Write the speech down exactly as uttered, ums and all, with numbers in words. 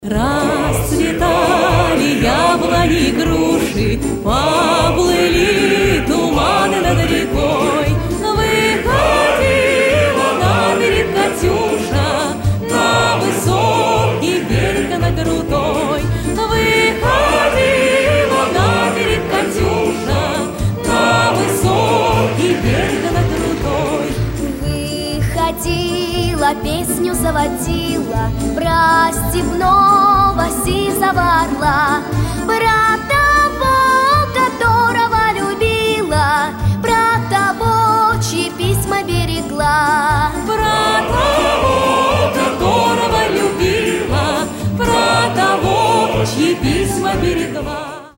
Расцветали яблони и груши, поплыли туманы над рекой. Выходила на берег Катюша, на высокий берег, на крутой. Выходила на берег Катюша, на высокий берег, на крутой. Выходила, песню заводила про степного сизого орла.